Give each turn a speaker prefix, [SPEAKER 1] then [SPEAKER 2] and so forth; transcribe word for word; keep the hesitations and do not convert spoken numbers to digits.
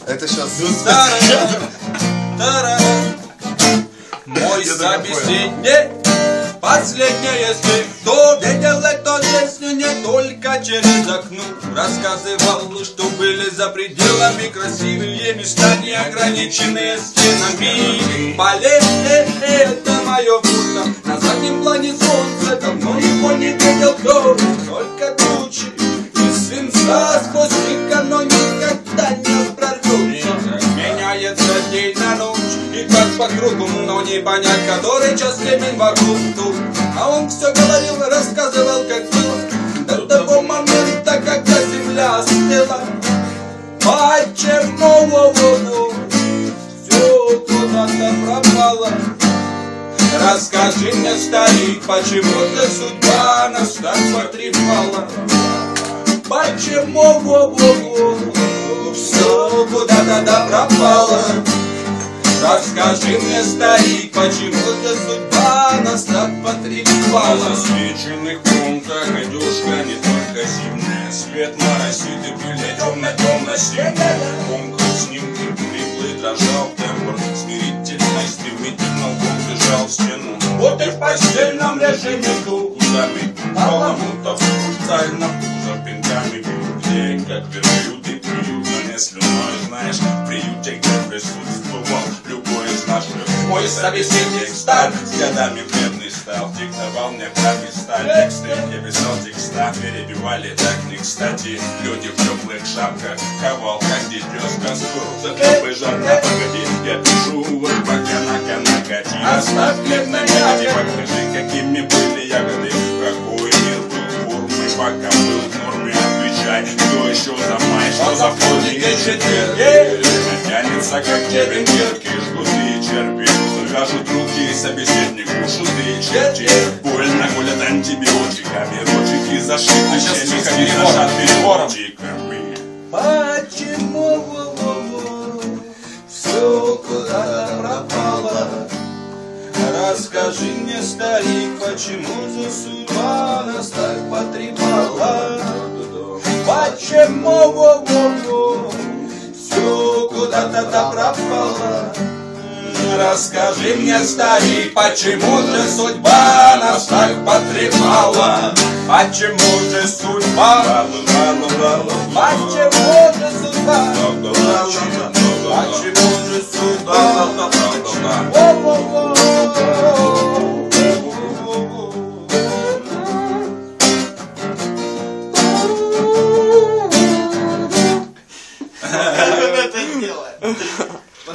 [SPEAKER 1] Это сейчас...
[SPEAKER 2] Мой собеседник, последнее, если кто видел это здесь, не только через окно. Рассказывал, что были за пределами красивые места, не ограниченные стенами. Поле, это мое фото, на заднем плане солнца, давно его не видел кто. Только тучи из свинца, сквозь них оно никогда не прорвется. Меняется день на ночь, и как по кругу, но не понять, который час времени вокруг тут. А он все говорил, рассказывал, как было до того момента, когда земля остыла. Почему все куда-то пропало? Расскажи мне, старик, почему ты судьба нас так потрепала? Почему все куда-то пропало? Расскажи мне, старик, почему ты судьба нас так потрепала?
[SPEAKER 3] На засвеченных пунктах одежка не только зимняя, свет моросит и пыль темно-темно-синяя. Помню снимки, хриплый дрожал тембр, смирительно, стремительно вон бежал в стену.
[SPEAKER 2] Вот и в постельном режиме тут
[SPEAKER 3] Узами, баламутов, специально пузо пинками бьют. Где, как верблюд и приют, но не слюной, знаешь, в приюте, где присутствовал любой из наших.
[SPEAKER 2] Мой собеседник стар,
[SPEAKER 3] с годами бедный стал, диктовал мне как места, тексты, я писал текста, перебивали так не кстати. Люди в теплых шапках, ковал, как дитё с костру, захлебай жарко, погоди, я пишу, вот пока на накати. Оставь хлеб на ягоде, покажи, какими были ягоды, какой мир был формы, пока был в норме, отвечай, кто еще за май, что за вторник и четверг. Тянется, как червень, терки, жгуты, черпи, вяжут руки, собеседник, уши, черти. Больно колят антибиотиками, ротики зашиты, щемиками, зажат переводчиками.
[SPEAKER 2] Почему все куда-то пропало? Расскажи мне, старик, почему же судьба нас так потрепала? Почему все куда-то пропало? Расскажи мне, старик, почему же судьба нас так потрепала? Почему же судьба? Почему же судьба? Почему же судьба?
[SPEAKER 4] Это сделаем.